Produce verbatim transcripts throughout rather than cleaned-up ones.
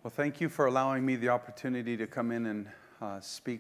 Well, thank you for allowing me the opportunity to come in and uh, speak.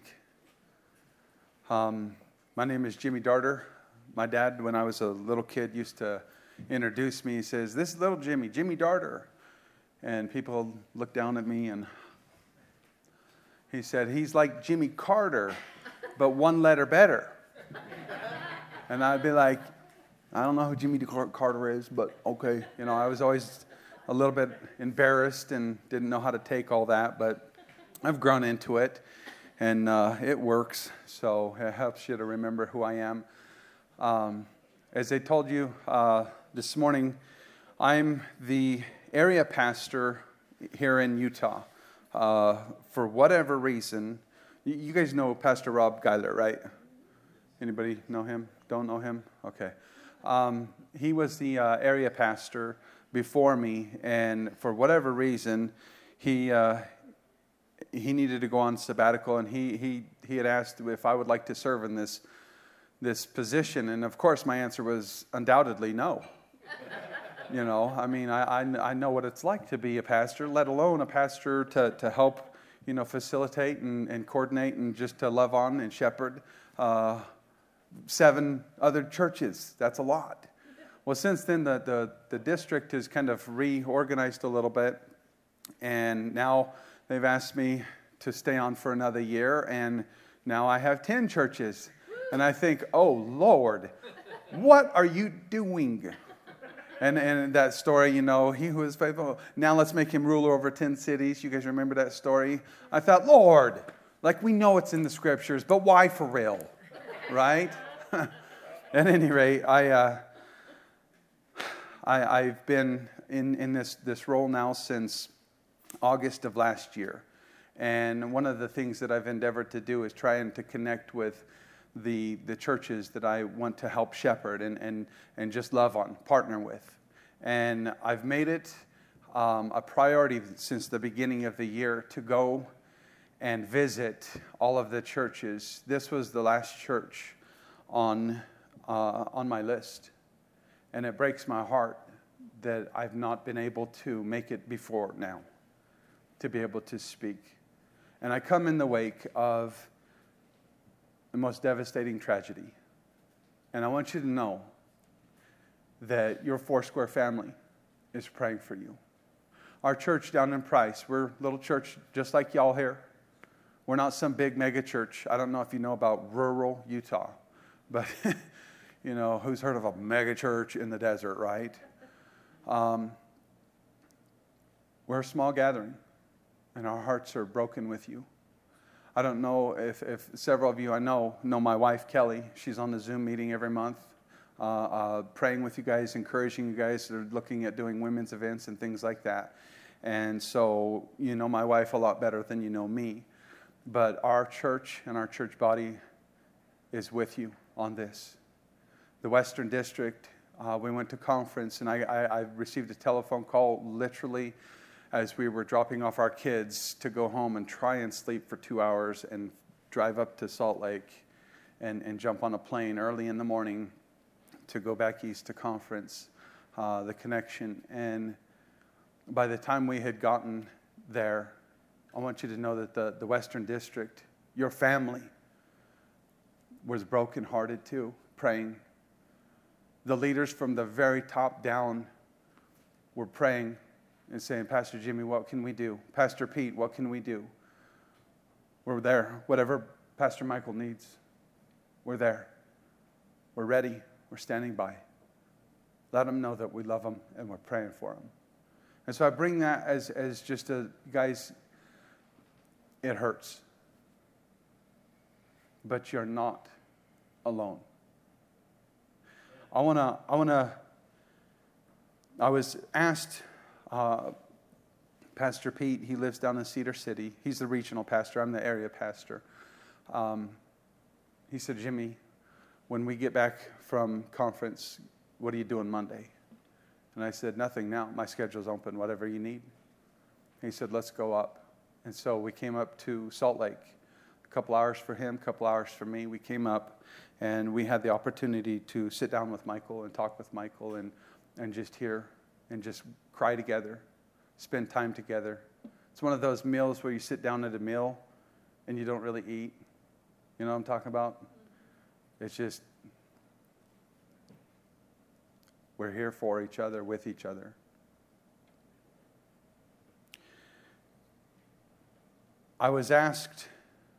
Um, my name is Jimmy Darter. My dad, when I was a little kid, used to introduce me. He says, "This is little Jimmy, Jimmy Darter." And people look down at me, and he said, "He's like Jimmy Carter, but one letter better." And I'd be like, "I don't know who Jimmy Carter is, but okay." You know, I was always a little bit embarrassed and didn't know how to take all that, but I've grown into it, and uh, it works, so it helps you to remember who I am. Um, as I told you uh, this morning, I'm the area pastor here in Utah. Uh, for whatever reason, you guys know Pastor Rob Geiler, right? Anybody know him? Don't know him? Okay. Um, he was the uh, area pastor before me, and for whatever reason, he uh, he needed to go on sabbatical, and he he he had asked if I would like to serve in this this position, and of course, my answer was undoubtedly no. You know, I mean, I, I I know what it's like to be a pastor, let alone a pastor to to help, you know, facilitate and, and coordinate and just to love on and shepherd uh, seven other churches. That's a lot. Well, since then, the, the, the district has kind of reorganized a little bit, and now they've asked me to stay on for another year, and now I have ten churches. And I think, oh, Lord, what are you doing? And and that story, you know, he who is faithful, now let's make him ruler over ten cities. You guys remember that story? I thought, Lord, like we know it's in the scriptures, but why for real, right? At any rate, I... Uh, I, I've been in, in this, this role now since August of last year. And one of the things that I've endeavored to do is try and to connect with the the churches that I want to help shepherd and, and, and just love on, partner with. And I've made it um, a priority since the beginning of the year to go and visit all of the churches. This was the last church on uh, on my list. And it breaks my heart that I've not been able to make it before now, to be able to speak. And I come in the wake of the most devastating tragedy. And I want you to know that your Foursquare family is praying for you. Our church down in Price, we're a little church just like y'all here. We're not some big mega church. I don't know if you know about rural Utah, but... You know, who's heard of a mega church in the desert, right? Um, we're a small gathering, and our hearts are broken with you. I don't know if, if several of you I know know my wife, Kelly. She's on the Zoom meeting every month, uh, uh, praying with you guys, encouraging you guys. They're looking at doing women's events and things like that. And so you know my wife a lot better than you know me. But our church and our church body is with you on this. The Western District, uh, we went to conference, and I, I, I received a telephone call literally as we were dropping off our kids to go home and try and sleep for two hours and drive up to Salt Lake and, and jump on a plane early in the morning to go back east to conference, uh, the connection. And by the time we had gotten there, I want you to know that the, the Western District, your family, was brokenhearted too, praying. The leaders from the very top down were praying and saying, "Pastor Jimmy, what can we do? Pastor Pete, what can we do?" We're there. Whatever Pastor Michael needs, we're there. We're ready. We're standing by. Let them know that we love them and we're praying for them. And so I bring that as, as just a, guys, it hurts. But you're not alone. I want to, I want to, I was asked, uh, Pastor Pete, he lives down in Cedar City. He's the regional pastor. I'm the area pastor. Um, he said, "Jimmy, when we get back from conference, what are you doing Monday?" And I said, "Nothing now. My schedule's open, whatever you need." He said, "Let's go up." And so we came up to Salt Lake. A couple hours for him, a couple hours for me. We came up, and we had the opportunity to sit down with Michael and talk with Michael and, and just hear and just cry together, spend time together, It's one of those meals where you sit down at a meal and you don't really eat. You know what I'm talking about? It's just, we're here for each other, with each other. I was asked,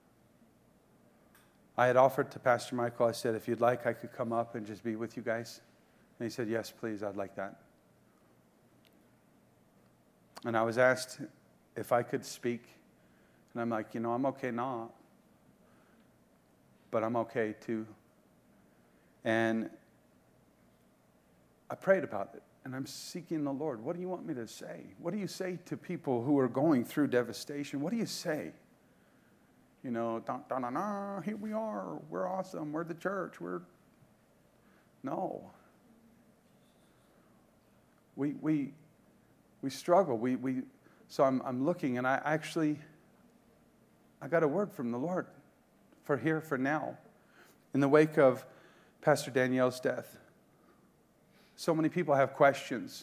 I had offered to Pastor Michael, I said, if you'd like, I could come up and just be with you guys. And he said, yes, please, I'd like that. And I was asked if I could speak. And I'm like, you know, I'm okay not. But I'm okay too. And I prayed about it. And I'm seeking the Lord. What do you want me to say? What do you say to people who are going through devastation? What do you say? You know, da, da, da, da, here we are. We're awesome. We're the church. We're no. We we we struggle. We we so I'm I'm looking, and I actually I got a word from the Lord for here for now. In the wake of Pastor Danielle's death. So many people have questions.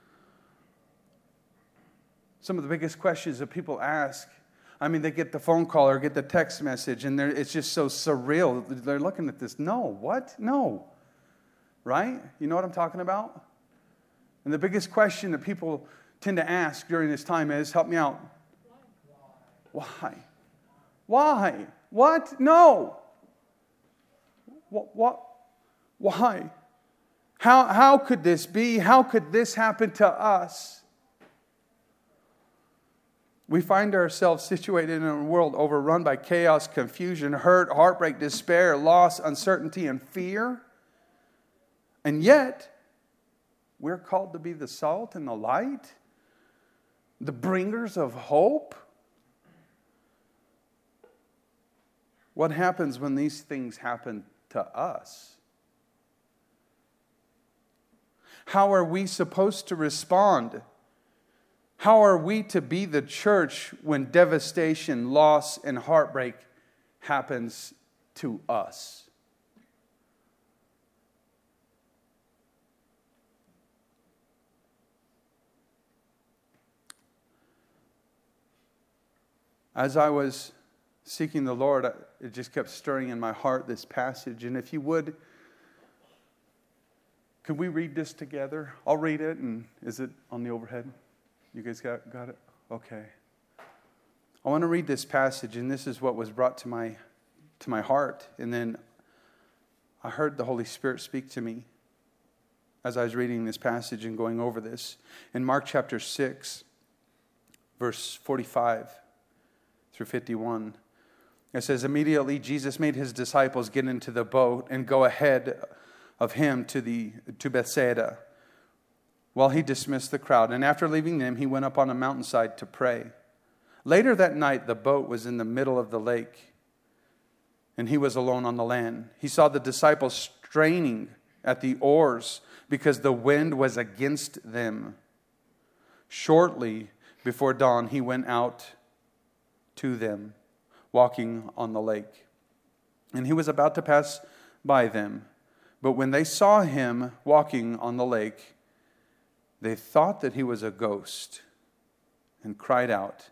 Some of the biggest questions that people ask, I mean, they get the phone call or get the text message, and it's just so surreal. They're looking at this. No, what? No. Right? You know what I'm talking about? And the biggest question that people tend to ask during this time is, help me out. Why? Why? What? No. What? What? Why? How, how could this be? How could this happen to us? We find ourselves situated in a world overrun by chaos, confusion, hurt, heartbreak, despair, loss, uncertainty, and fear. And yet, we're called to be the salt and the light, the bringers of hope. What happens when these things happen to us? How are we supposed to respond? How are we to be the church when devastation, loss, and heartbreak happens to us? As I was seeking the Lord, it just kept stirring in my heart, this passage. And if you would, could we read this together? I'll read it, and is it on the overhead? You guys got, got it? Okay. I want to read this passage, and this is what was brought to my to my heart. And then I heard the Holy Spirit speak to me as I was reading this passage and going over this. In Mark chapter six, verse forty-five through fifty-one, it says, immediately Jesus made his disciples get into the boat and go ahead of him to the to Bethsaida, while he dismissed the crowd. And after leaving them, he went up on a mountainside to pray. Later that night, the boat was in the middle of the lake, and he was alone on the land. He saw the disciples straining at the oars because the wind was against them. Shortly before dawn, he went out to them, walking on the lake. And he was about to pass by them. But when they saw him walking on the lake, they thought that he was a ghost and cried out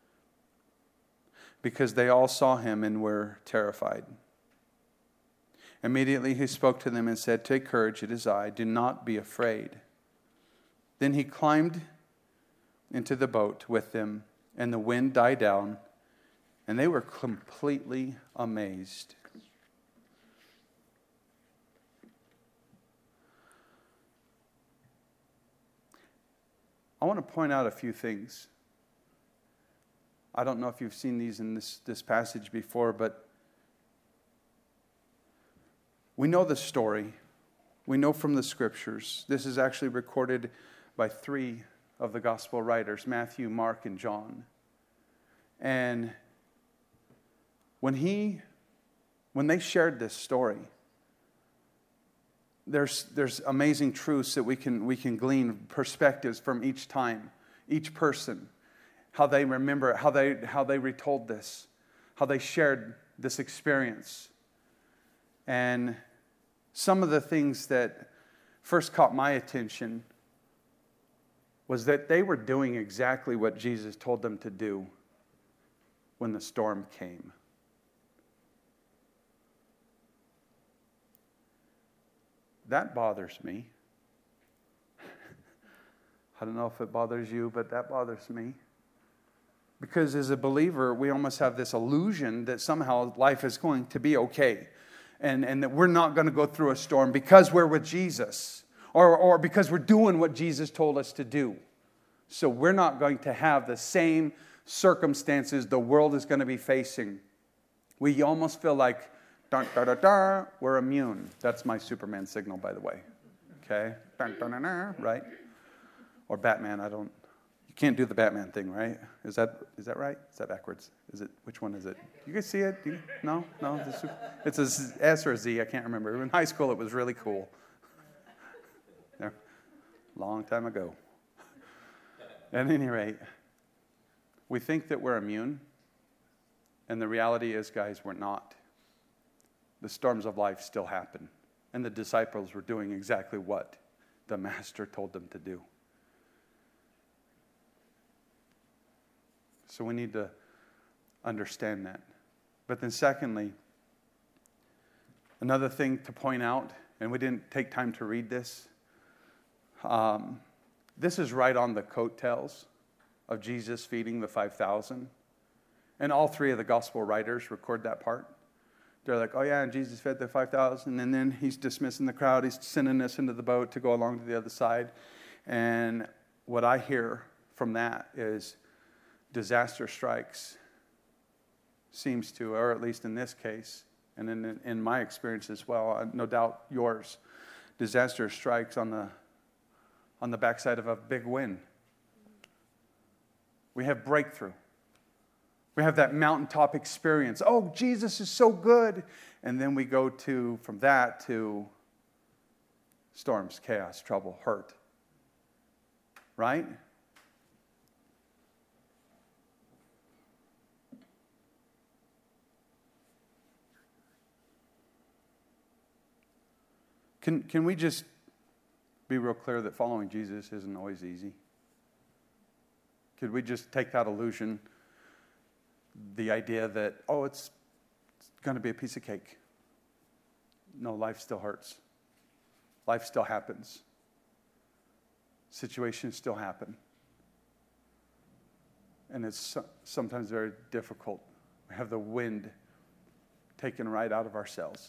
because they all saw him and were terrified. Immediately he spoke to them and said, take courage, it is I, do not be afraid. Then he climbed into the boat with them, and the wind died down, and they were completely amazed. I want to point out a few things. I don't know if you've seen these in this, this passage before, but we know the story. We know from the scriptures. This is actually recorded by three of the gospel writers, Matthew, Mark, and John. And when he, when they shared this story, There's there's amazing truths that we can we can glean, perspectives from each time, each person, how they remember it, how they how they retold this, how they shared this experience. And some of the things that first caught my attention was that they were doing exactly what Jesus told them to do when the storm came. That bothers me. I don't know if it bothers you, but that bothers me. Because as a believer, we almost have this illusion that somehow life is going to be okay. And, and that we're not going to go through a storm because we're with Jesus. Or, or because we're doing what Jesus told us to do. So we're not going to have the same circumstances the world is going to be facing. We almost feel like, dun, dun, dun, dun, we're immune. That's my Superman signal, by the way. Okay? Dun, dun, dun, dun, right? Or Batman, I don't... You can't do the Batman thing, right? Is that is that right? Is that backwards? Is it? Which one is it? You guys see it? You, no? No? It's a S or a Z. I can't remember. In high school, it was really cool. There, long time ago. At any rate, we think that we're immune. And the reality is, guys, we're not. The storms of life still happen. And the disciples were doing exactly what the Master told them to do. So we need to understand that. But then secondly, another thing to point out, and we didn't take time to read this, um, this is right on the coattails of Jesus feeding the five thousand. And all three of the gospel writers record that part. They're like, oh yeah, and Jesus fed the five thousand, and then he's dismissing the crowd. He's sending us into the boat to go along to the other side. And what I hear from that is, disaster strikes, seems to, or at least in this case, and in, in my experience as well, no doubt yours, disaster strikes on the on the backside of a big win. We have breakthrough. We have that mountaintop experience. Oh, Jesus is so good. And then we go to, from that to storms, chaos, trouble, hurt. Right? Can can we just be real clear that following Jesus isn't always easy? Could we just take that illusion, the idea that, oh, it's, it's going to be a piece of cake? No, life still hurts. Life still happens. Situations still happen. And it's so, sometimes very difficult. We have the wind taken right out of our sails.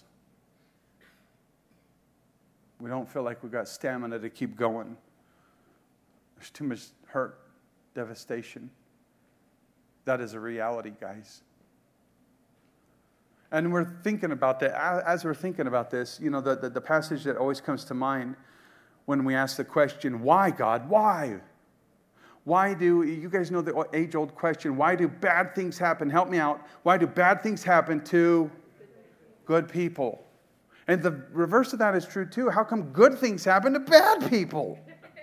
We don't feel like we've got stamina to keep going. There's too much hurt, devastation. That is a reality, guys. And we're thinking about that. As we're thinking about this, you know, the, the, the passage that always comes to mind when we ask the question, why, God? Why? Why do, you guys know the age-old question, why do bad things happen? Help me out. Why do bad things happen to good people? And the reverse of that is true too. How come good things happen to bad people?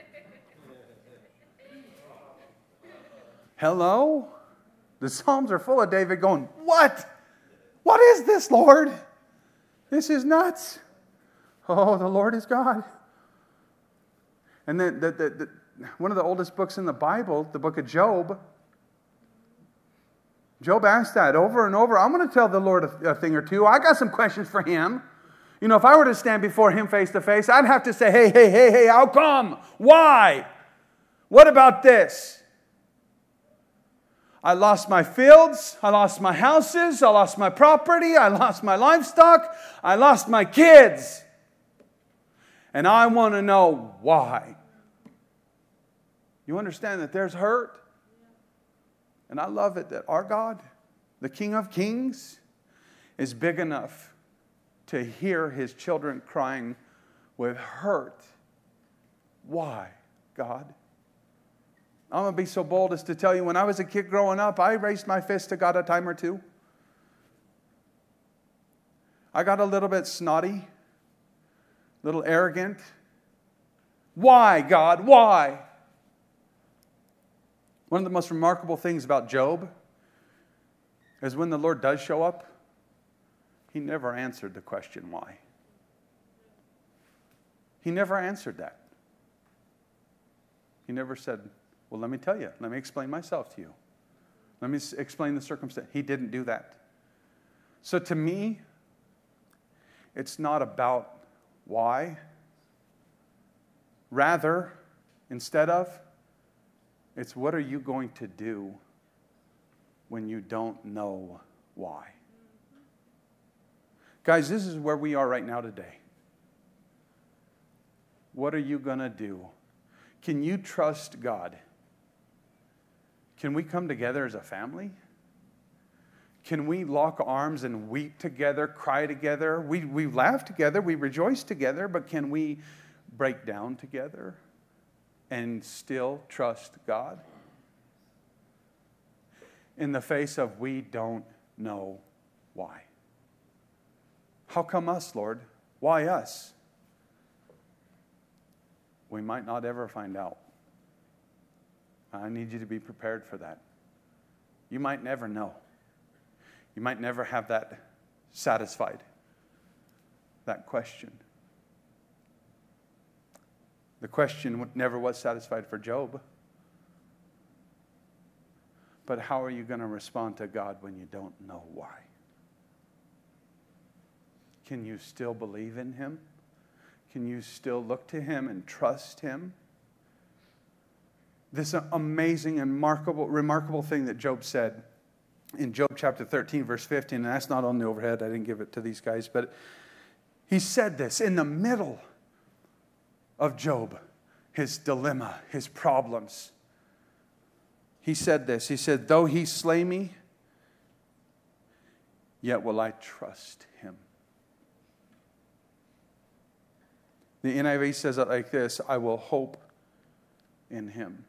Hello? The Psalms are full of David going, what? What is this, Lord? This is nuts. Oh, the Lord is God. And then the, the, the, one of the oldest books in the Bible, the book of Job, Job asked that over and over. I'm going to tell the Lord a, a thing or two. I got some questions for him. You know, if I were to stand before him face to face, I'd have to say, hey, hey, hey, hey, how come? Why? What about this? I lost my fields. I lost my houses. I lost my property. I lost my livestock. I lost my kids. And I want to know why. You understand that there's hurt? And I love it that our God, the King of Kings, is big enough to hear his children crying with hurt. Why, God? I'm going to be so bold as to tell you, when I was a kid growing up, I raised my fist to God a time or two. I got a little bit snotty, a little arrogant. Why, God? Why? One of the most remarkable things about Job is when the Lord does show up, he never answered the question why. He never answered that. He never said, well, let me tell you. Let me explain myself to you. Let me s- explain the circumstance. He didn't do that. So to me, it's not about why. Rather, instead of, it's what are you going to do when you don't know why? Guys, this is where we are right now today. What are you going to do? Can you trust God? Can we come together as a family? Can we lock arms and weep together, cry together? We, we laugh together, we rejoice together, but can we break down together and still trust God? In the face of we don't know why. How come us, Lord? Why us? We might not ever find out. I need you to be prepared for that. You might never know. You might never have that satisfied, that question. The question never was satisfied for Job. But how are you going to respond to God when you don't know why? Can you still believe in Him? Can you still look to Him and trust Him? This amazing and remarkable, remarkable thing that Job said in Job chapter thirteen, verse fifteen, and that's not on the overhead. I didn't give it to these guys, but he said this in the middle of Job, his dilemma, his problems. He said this. He said, though he slay me, yet will I trust him. The N I V says it like this, I will hope in him.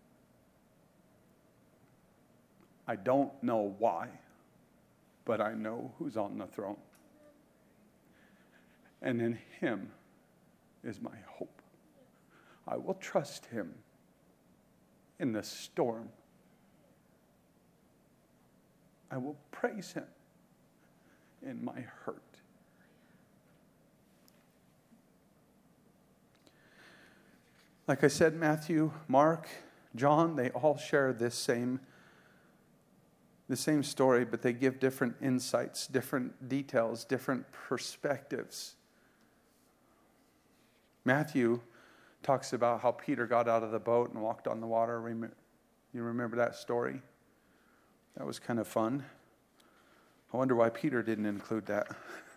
I don't know why, but I know who's on the throne. And in him is my hope. I will trust him in the storm. I will praise him in my hurt. Like I said, Matthew, Mark, John, they all share this same, the same story, but they give different insights, different details, different perspectives. Matthew talks about how Peter got out of the boat and walked on the water. You remember that story? That was kind of fun. I wonder why Peter didn't include that.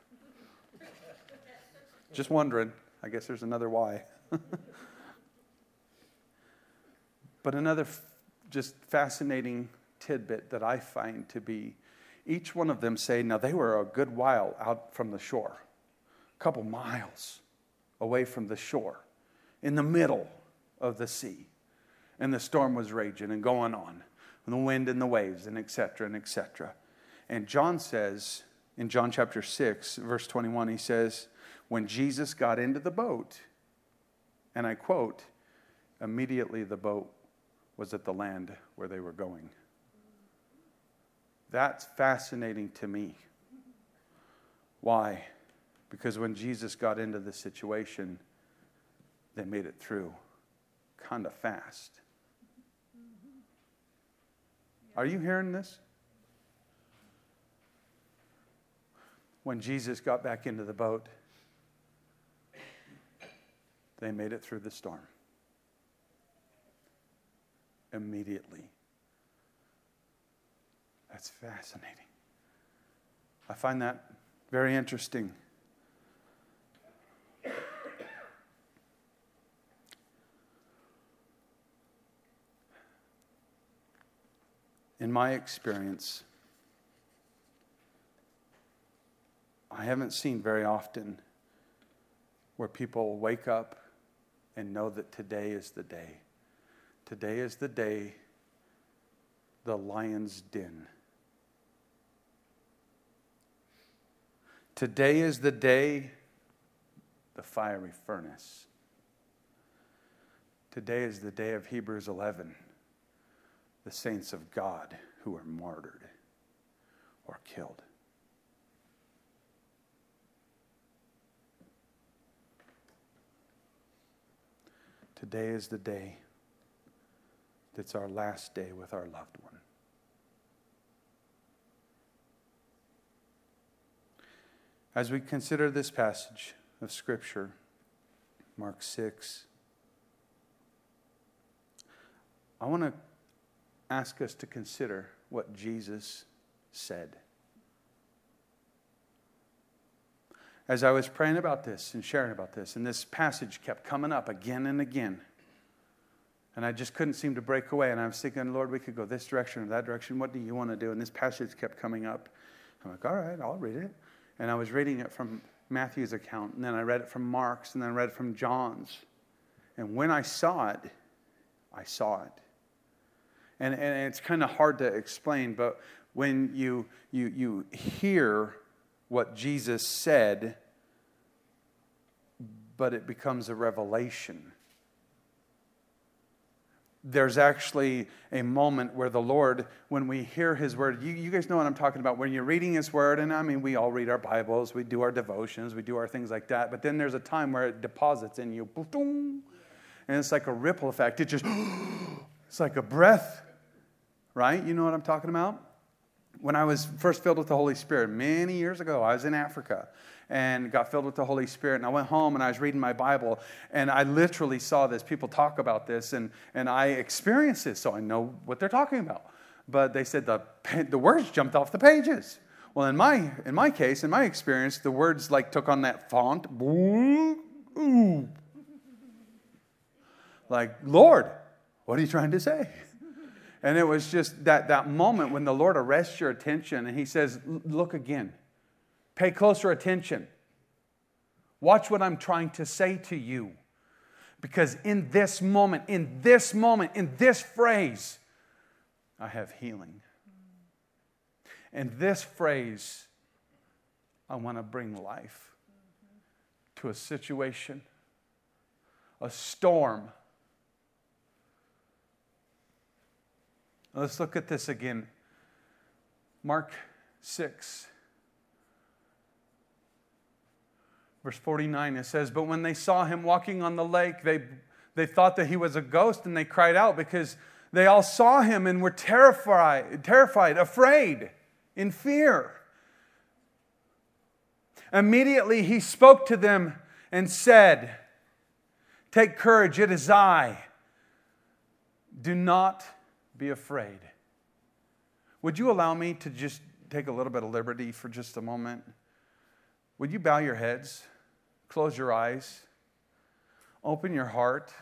Just wondering. I guess there's another why. But another f- just fascinating tidbit that I find to be, each one of them say, now they were a good while out from the shore, a couple miles away from the shore, in the middle of the sea. And the storm was raging and going on, and the wind and the waves, and et cetera, and et cetera. And John says, in John chapter six, verse twenty-one, he says, when Jesus got into the boat, and I quote, immediately the boat was at the land where they were going. That's fascinating to me. Why? Because when Jesus got into the situation, they made it through kind of fast. Are you hearing this? When Jesus got back into the boat, they made it through the storm. Immediately. That's fascinating. I find that very interesting. In my experience, I haven't seen very often where people wake up and know that today is the day. Today is the day, the lion's den. Today is the day, the fiery furnace. Today is the day of Hebrews eleven, the saints of God who are martyred or killed. Today is the day It's our last day with our loved one. As we consider this passage of Scripture, Mark six, I want to ask us to consider what Jesus said. As I was praying about this and sharing about this, and this passage kept coming up again and again, and I just couldn't seem to break away, and I was thinking, Lord, we could go this direction or that direction. What do you want to do? And this passage kept coming up. I'm like, all right, I'll read it. And I was reading it from Matthew's account, and then I read it from Mark's, and then I read it from John's. And when I saw it, I saw it. And, and it's kind of hard to explain, but when you, you, you hear what Jesus said, but it becomes a revelation. There's actually a moment where the Lord, when we hear His Word, you, you guys know what I'm talking about. When you're reading His Word, and I mean, we all read our Bibles, we do our devotions, we do our things like that, but then there's a time where it deposits in you. And it's like a ripple effect. It just, it's like a breath, right? You know what I'm talking about? When I was first filled with the Holy Spirit, many years ago, I was in Africa and got filled with the Holy Spirit. And I went home and I was reading my Bible, and I literally saw this. People talk about this, and, and I experienced this, so I know what they're talking about. But they said the the words jumped off the pages. Well, in my in my case, in my experience, the words like took on that font. Ooh. Like, Lord, what are you trying to say? And it was just that, that moment when the Lord arrests your attention and He says, look again. Pay closer attention. Watch what I'm trying to say to you. Because in this moment, in this moment, in this phrase, I have healing. In this phrase, I want to bring life to a situation, a storm. Let's look at this again. Mark six, verse forty-nine, it says, but when they saw Him walking on the lake, they, they thought that He was a ghost, and they cried out because they all saw Him and were terrified, terrified, afraid, in fear. Immediately He spoke to them and said, take courage, it is I. Do not be afraid. Would you allow me to just take a little bit of liberty for just a moment? Would you bow your heads, close your eyes, open your heart?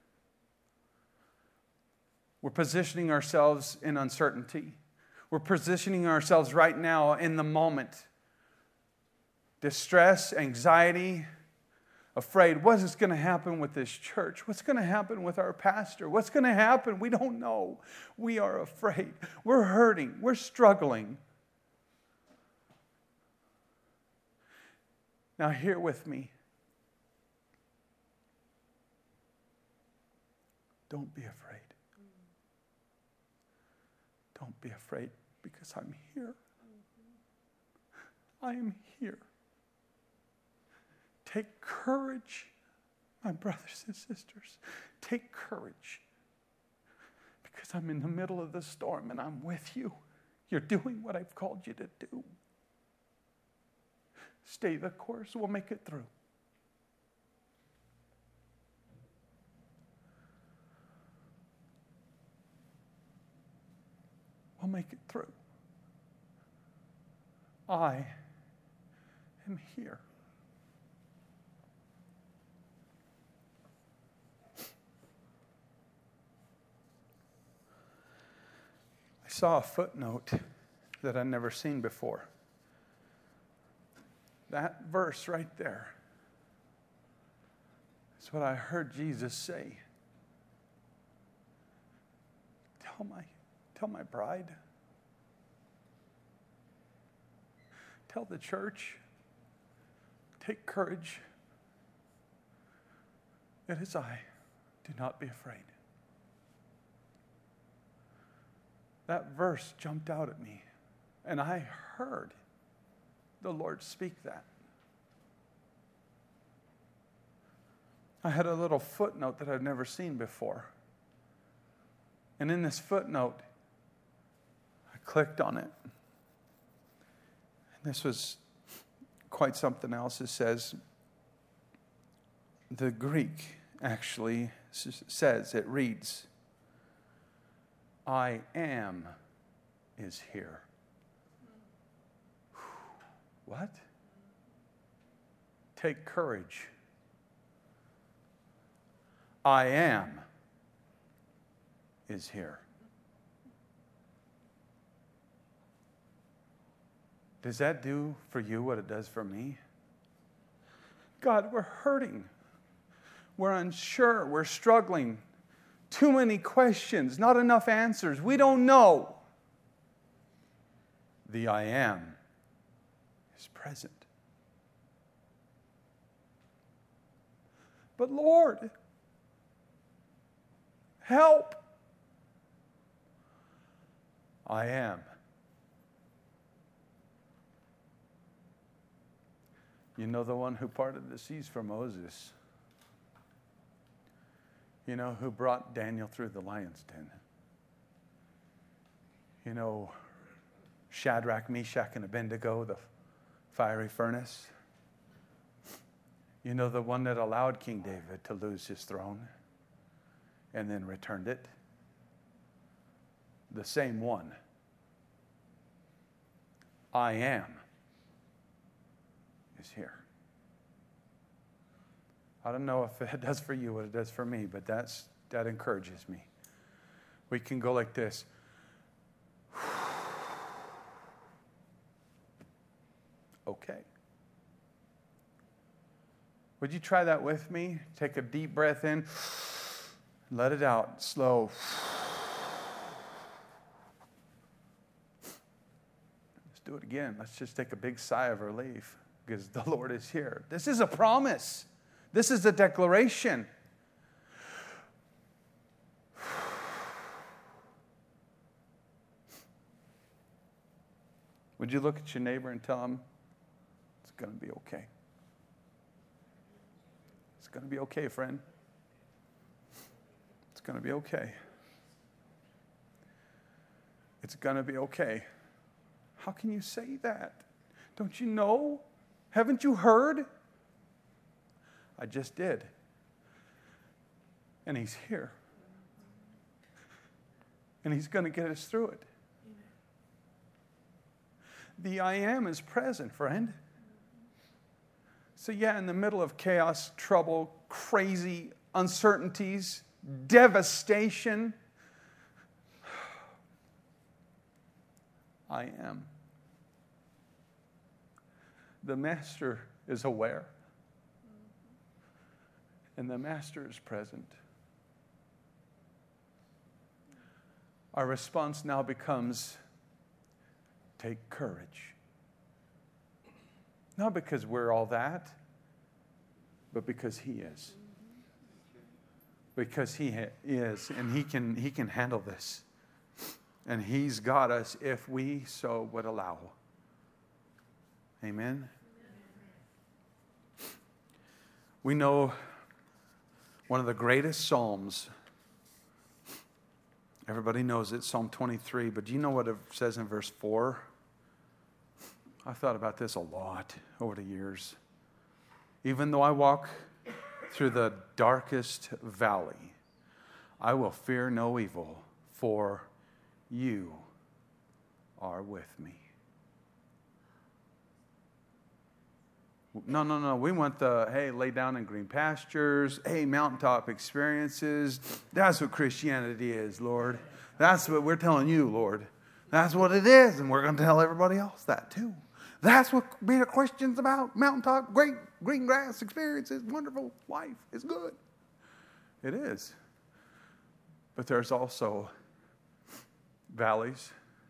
We're positioning ourselves in uncertainty. We're positioning ourselves right now in the moment. Distress, anxiety, afraid. What is going to happen with this church? What's going to happen with our pastor? What's going to happen? We don't know. We are afraid. We're hurting. We're struggling. Now, hear with me. Don't be afraid. Don't be afraid, because I'm here. I am here. Take courage, my brothers and sisters. Take courage, because I'm in the middle of the storm and I'm with you. You're doing what I've called you to do. Stay the course. We'll make it through. We'll make it through. I am here. I saw a footnote that I'd never seen before. That verse right there is what I heard Jesus say. Tell my, tell my bride. Tell the church. Take courage. It is I. Do not be afraid. That verse jumped out at me, and I heard the Lord speak that. I had a little footnote that I'd never seen before. And in this footnote, I clicked on it. And this was quite something else. It says, the Greek actually says, it reads, I am is here. What? Take courage. I am is here. Does that do for you what it does for me? God, we're hurting. We're unsure. We're struggling. Too many questions, not enough answers. We don't know. The I am is present. But Lord, help. I am. You know the one who parted the seas for Moses. You know who brought Daniel through the lion's den. You know Shadrach, Meshach, and Abednego, the fiery furnace. You know the one that allowed King David to lose his throne and then returned it. The same one. I am is here. I don't know if it does for you what it does for me, but that's that encourages me. We can go like this. Okay. Would you try that with me? Take a deep breath in. Let it out. Slow. Let's do it again. Let's just take a big sigh of relief because the Lord is here. This is a promise. This is a declaration. Would you look at your neighbor and tell him, it's going to be okay. It's going to be okay, friend. It's going to be okay. It's going to be okay. How can you say that? Don't you know? Haven't you heard? I just did. And he's here. And he's going to get us through it. The I am is present, friend. So yeah, in the middle of chaos, trouble, crazy uncertainties, devastation, I am. The Master is aware. And the Master is present. Our response now becomes, take courage. Not because we're all that, but because He is. Because He is, and He can, He can handle this. And He's got us if we so would allow. Amen? We know one of the greatest Psalms. Everybody knows it, Psalm twenty-three. But do you know what it says in verse four? I've thought about this a lot over the years. Even though I walk through the darkest valley, I will fear no evil, for you are with me. No, no, no. We want the, hey, lay down in green pastures. Hey, mountaintop experiences. That's what Christianity is, Lord. That's what we're telling you, Lord. That's what it is. And we're going to tell everybody else that too. That's what being a Christian's about. Mountaintop, great green grass experiences, wonderful life is good. It is. But there's also valleys,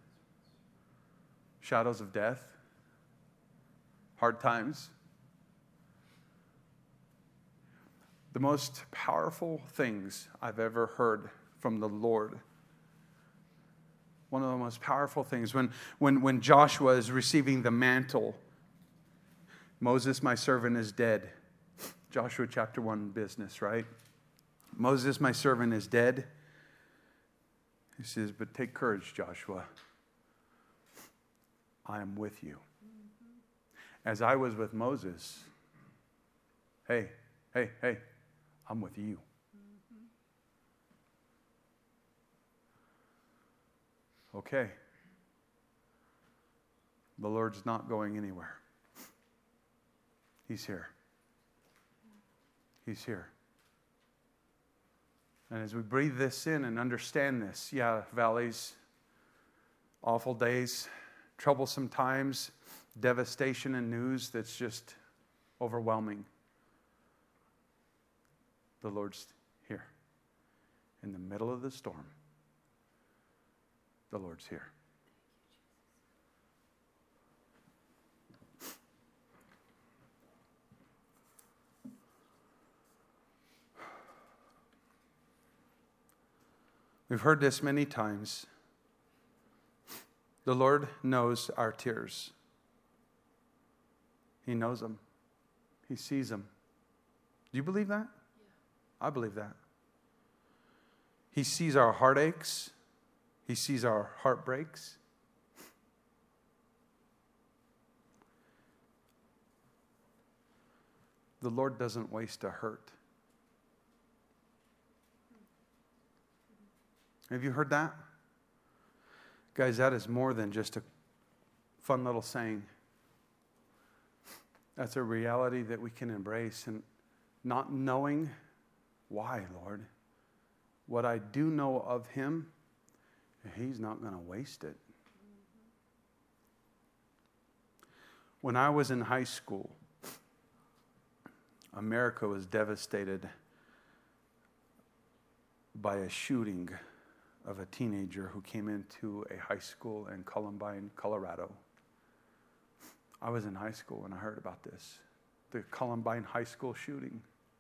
shadows of death, hard times. The most powerful things I've ever heard from the Lord. One of the most powerful things, when, when, when Joshua is receiving the mantle, Moses, my servant, is dead. Joshua chapter one business, right? Moses, my servant, is dead. He says, but take courage, Joshua. I am with you. As I was with Moses, hey, hey, hey, I'm with you. Okay. The Lord's not going anywhere. He's here. He's here. And as we breathe this in and understand this, yeah, valleys, awful days, troublesome times, devastation and news that's just overwhelming. The Lord's here. In the middle of the storm, the Lord's here. We've heard this many times. The Lord knows our tears. He knows them. He sees them. Do you believe that? Yeah. I believe that. He sees our heartaches. He sees our heartbreaks. The Lord doesn't waste a hurt. Have you heard that? Guys, that is more than just a fun little saying. That's a reality that we can embrace. And not knowing why, Lord, what I do know of Him, He's not going to waste it. When I was in high school, America was devastated by a shooting of a teenager who came into a high school in Columbine, Colorado. I was in high school when I heard about this. The Columbine High School shooting.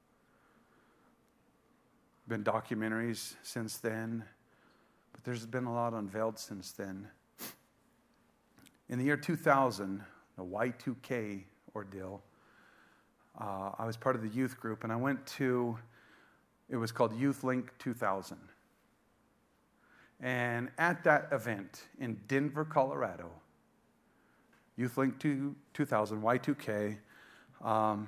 Been documentaries since then, but there's been a lot unveiled since then. In the year two thousand, the Y two K ordeal, uh, I was part of the youth group, and I went to, it was called Youth Link two thousand. And at that event in Denver, Colorado, Youth Link two thousand, Y two K, um,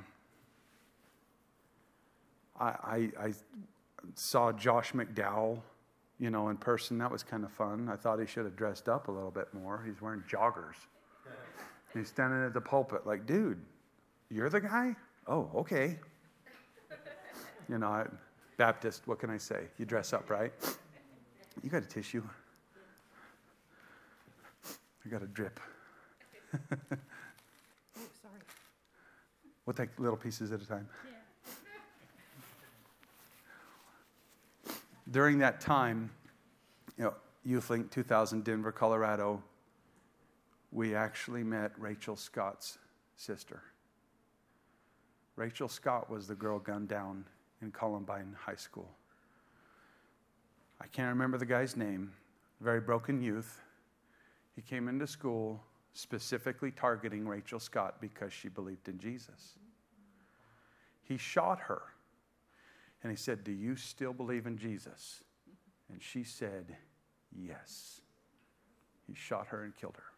I, I, I saw Josh McDowell, you know, in person. That was kind of fun. I thought he should have dressed up a little bit more. He's wearing joggers. He's standing at the pulpit like, dude, you're the guy? Oh, okay. You know, I, Baptist, what can I say? You dress up, right? You got a tissue? I got a drip. Oh, sorry. We'll take little pieces at a time. Yeah. During that time, you know, Youth Link two thousand, Denver, Colorado, we actually met Rachel Scott's sister. Rachel Scott was the girl gunned down in Columbine High School. I can't remember the guy's name, very broken youth. He came into school specifically targeting Rachel Scott because she believed in Jesus. He shot her, and he said, do you still believe in Jesus? And she said, yes. He shot her and killed her.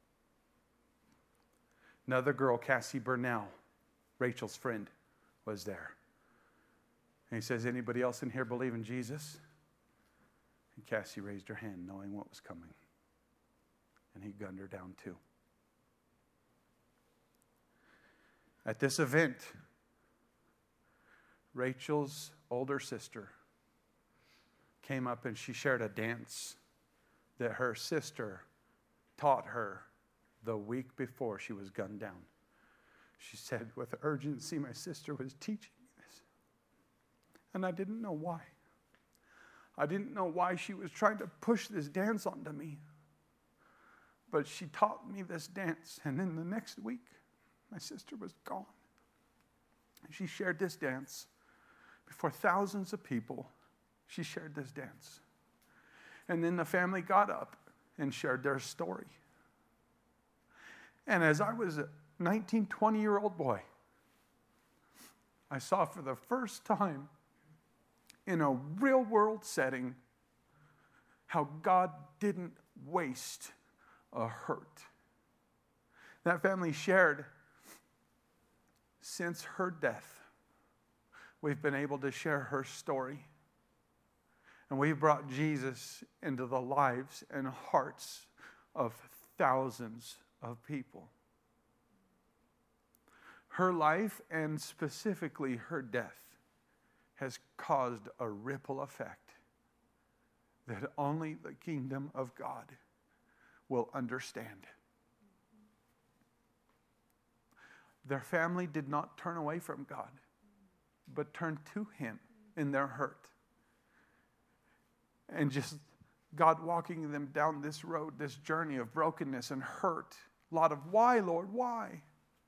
Another girl, Cassie Burnell, Rachel's friend, was there. And he says, anybody else in here believe in Jesus? And Cassie raised her hand, knowing what was coming. And he gunned her down too. At this event, Rachel's older sister came up and she shared a dance that her sister taught her the week before she was gunned down. She said, with urgency, my sister was teaching me this. And I didn't know why. I didn't know why she was trying to push this dance onto me. But she taught me this dance. And then the next week, my sister was gone. And she shared this dance before thousands of people. She shared this dance. And then the family got up and shared their story. And as I was a nineteen, twenty-year-old boy, I saw for the first time in a real-world setting how God didn't waste a hurt. That family shared, since her death, we've been able to share her story. And we've brought Jesus into the lives and hearts of thousands of people. Her life, and specifically her death, has caused a ripple effect that only the kingdom of God will understand. Their family did not turn away from God, but turned to Him in their hurt. And just God walking them down this road, this journey of brokenness and hurt. A lot of, why, Lord, why?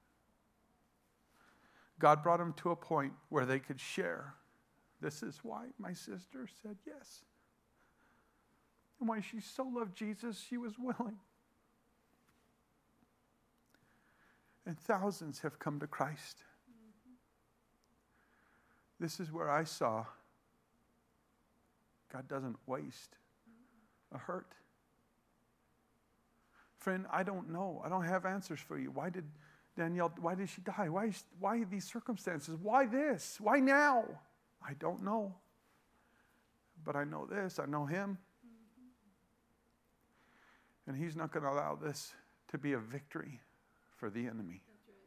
God brought them to a point where they could share. This is why my sister said yes. And why she so loved Jesus, she was willing. And thousands have come to Christ. Mm-hmm. This is where I saw God doesn't waste a hurt. Friend, I don't know. I don't have answers for you. Why did Danielle, why did she die? Why, why these circumstances? Why this? Why now? I don't know. But I know this. I know Him. And He's not going to allow this to be a victory for the enemy. That's right.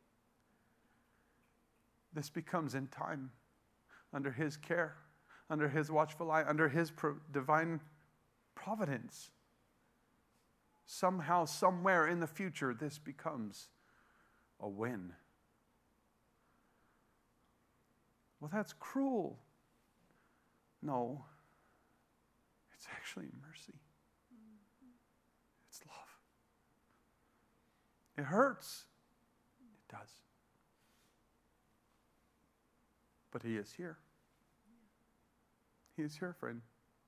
This becomes in time, under His care, under His watchful eye, under His pro- divine providence. Somehow, somewhere in the future, this becomes a win. Well, that's cruel. No, it's actually mercy. It's love. It hurts. It does. But He is here. He is here, friend.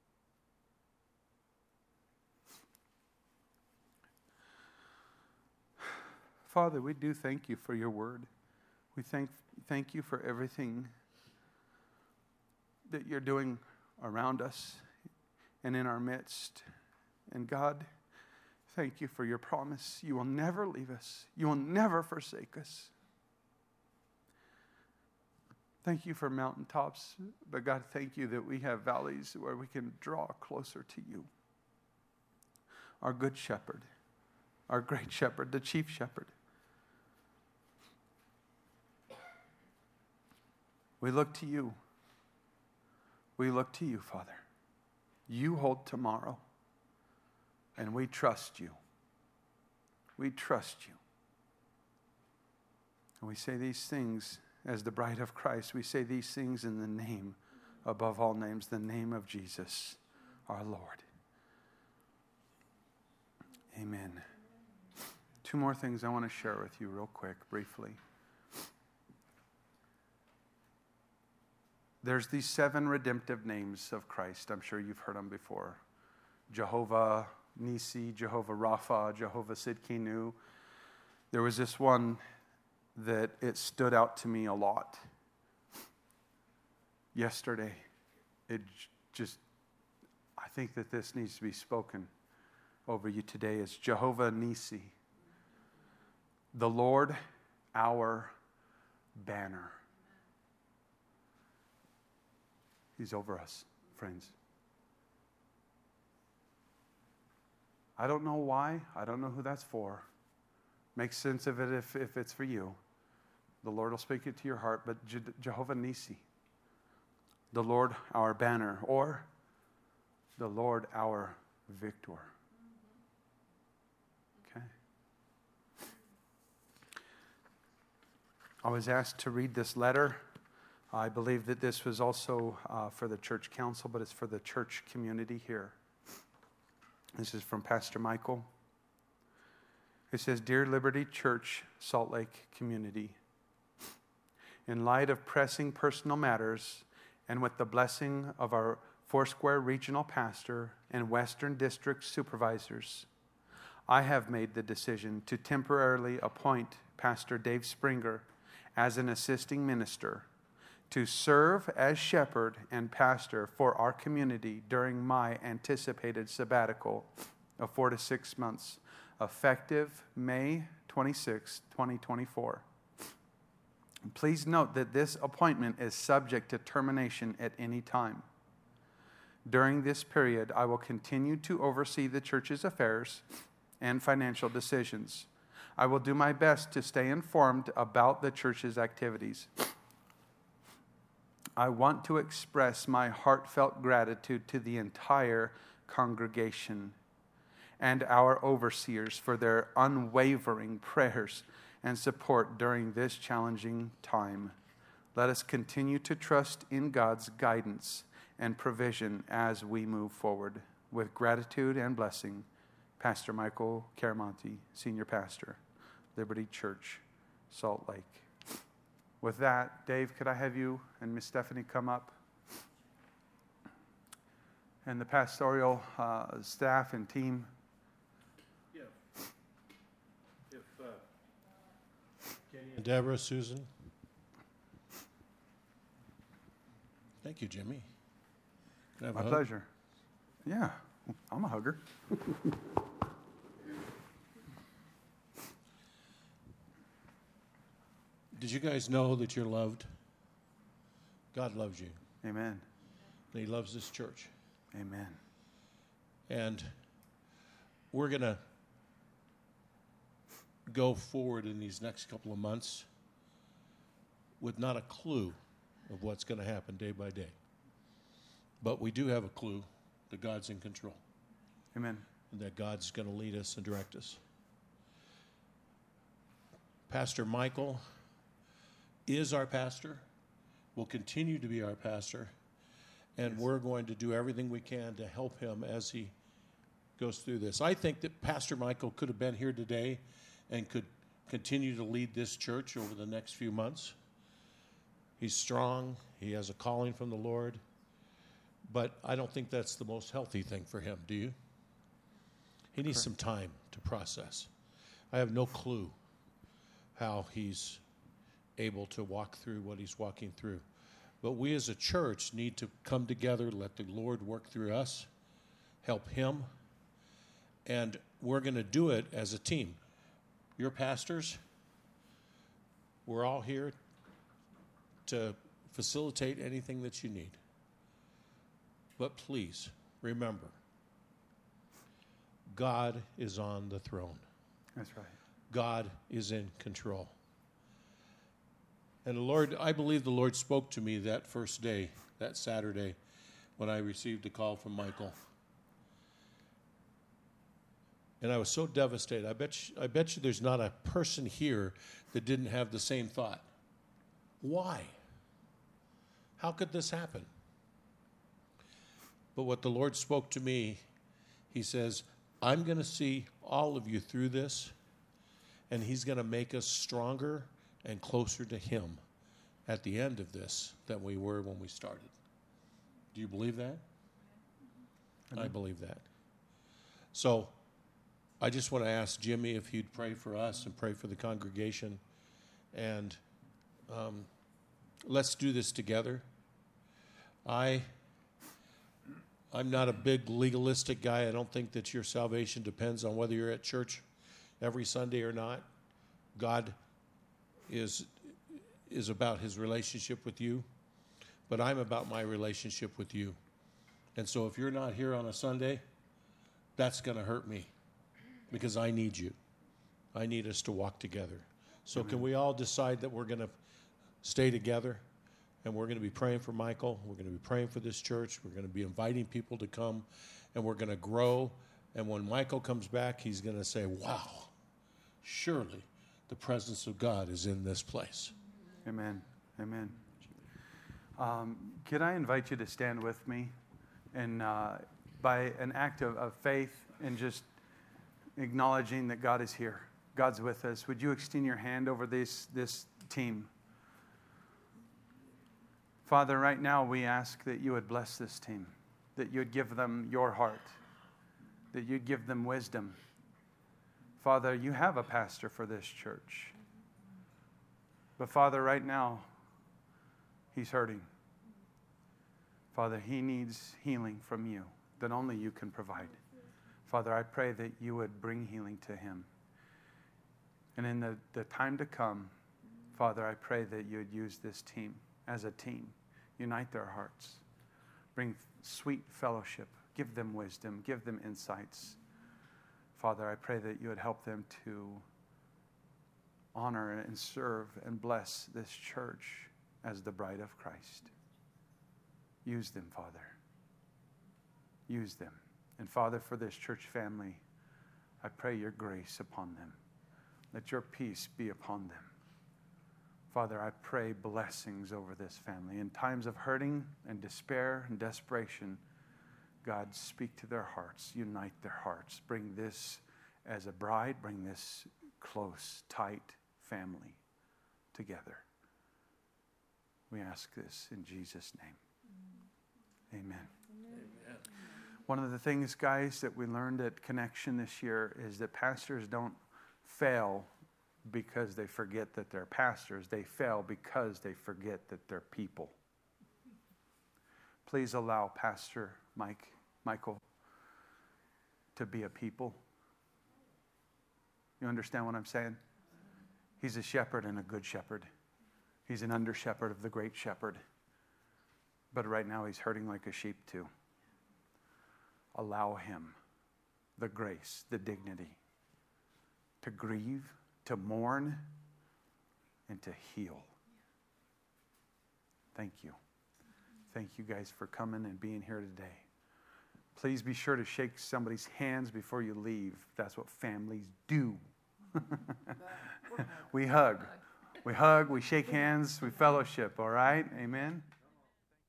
Father, we do thank You for Your word. We thank, thank You for everything that You're doing around us and in our midst. And God, thank You for Your promise. You will never leave us. You will never forsake us. Thank You for mountaintops, but God, thank You that we have valleys where we can draw closer to You. Our good shepherd, our great shepherd, the chief shepherd. We look to You. We look to You, Father. You hold tomorrow, and we trust You. We trust You. And we say these things as the bride of Christ. We say these things in the name, above all names, the name of Jesus, our Lord. Amen. Two more things I want to share with you real quick, briefly. There's these seven redemptive names of Christ. I'm sure you've heard them before. Jehovah Nisi, Jehovah Rapha, Jehovah Sidkenu. There was this one that it stood out to me a lot. Yesterday, it just, I think that this needs to be spoken over you today. Is Jehovah Nisi, the Lord our banner. He's over us, friends. I don't know why. I don't know who that's for. Make sense of it if, if it's for you. The Lord will speak it to your heart. But Je- Jehovah Nisi, the Lord our banner, or the Lord our victor. Okay. I was asked to read this letter. I believe that this was also uh, for the church council, but it's for the church community here. This is from Pastor Michael. It says, Dear Liberty Church, Salt Lake community, in light of pressing personal matters and with the blessing of our Foursquare regional pastor and Western District supervisors, I have made the decision to temporarily appoint Pastor Dave Springer as an assisting minister to serve as shepherd and pastor for our community during my anticipated sabbatical of four to six months, effective May twenty-sixth, twenty twenty-four. Please note that this appointment is subject to termination at any time. During this period, I will continue to oversee the church's affairs and financial decisions. I will do my best to stay informed about the church's activities. I want to express my heartfelt gratitude to the entire congregation and our overseers for their unwavering prayers and support during this challenging time. Let us continue to trust in God's guidance and provision as we move forward. With gratitude and blessing, Pastor Michael Caramonte, Senior Pastor, Liberty Church, Salt Lake. With that, Dave, could I have you and Miss Stephanie come up? And the pastoral uh, staff and team. Yeah. If uh, Kenny and Deborah, Susan. Thank you, Jimmy. Can I have My a hug? pleasure. Yeah, I'm a hugger. Did you guys know that you're loved? God loves you. Amen. And He loves this church. Amen. And we're going to go forward in these next couple of months with not a clue of what's going to happen day by day. But we do have a clue that God's in control. Amen. And that God's going to lead us and direct us. Pastor Michael is our pastor, will continue to be our pastor, and yes. We're going to do everything we can to help him as he goes through this. I think that Pastor Michael could have been here today and could continue to lead this church over the next few months. He's strong. He has a calling from the Lord. But I don't think that's the most healthy thing for him, do you? He needs Correct. some time to process. I have no clue how he's able to walk through what he's walking through. But we as a church need to come together, let the Lord work through us, help him, and we're going to do it as a team. Your pastors, we're all here to facilitate anything that you need. But please, remember, God is on the throne. That's right. God is in control. And the Lord, I believe the Lord spoke to me that first day, that Saturday, when I received a call from Michael. And I was so devastated. I bet you, I bet you there's not a person here that didn't have the same thought. Why? How could this happen? But what the Lord spoke to me, He says, I'm going to see all of you through this, and He's going to make us stronger and closer to Him at the end of this than we were when we started. Do you believe that? I believe that. So I just want to ask Jimmy if he'd pray for us and pray for the congregation. And um, let's do this together. I, I'm not a big legalistic guy. I don't think that your salvation depends on whether you're at church every Sunday or not. God is is about His relationship with you, but I'm about my relationship with you. And so if you're not here on a Sunday, that's going to hurt me because I need you. I need us to walk together. So Amen. Can we all decide that we're going to stay together and we're going to be praying for Michael. We're going to be praying for this church. We're going to be inviting people to come, and we're going to grow. And when Michael comes back, he's going to say, wow, surely the presence of God is in this place. Amen. Amen. Um, could I invite you to stand with me and uh, by an act of, of faith and just acknowledging that God is here. God's with us. Would you extend your hand over this, this team? Father, right now we ask that you would bless this team, that you'd give them your heart, that you'd give them wisdom. Father, you have a pastor for this church. But Father, right now, He's hurting. Father, he needs healing from you that only you can provide. Father, I pray that you would bring healing to him. And in the, the time to come, Father, I pray that you would use this team as a team. Unite their hearts. Bring sweet fellowship. Give them wisdom. Give them insights. Father, I pray that you would help them to honor and serve and bless this church as the bride of Christ. Use them, Father. Use them. And Father, for this church family, I pray your grace upon them. Let your peace be upon them. Father, I pray blessings over this family. In times of hurting and despair and desperation, God, speak to their hearts, unite their hearts. Bring this as a bride, bring this close, tight family together. We ask this in Jesus' name. Amen. Amen. One of the things, guys, that we learned at Connection this year is that pastors don't fail because they forget that they're pastors. They fail because they forget that they're people. Please allow Pastor Mike, Michael to be a people. You understand what I'm saying? He's a shepherd and a good shepherd. He's an under shepherd of the great shepherd. But right now he's hurting like a sheep too. Allow him the grace, the dignity to grieve, to mourn, and to heal. Thank you. Thank you guys for coming and being here today. Please be sure to shake somebody's hands before you leave. That's what families do. We hug. We hug, we shake hands, we fellowship, all right? Amen?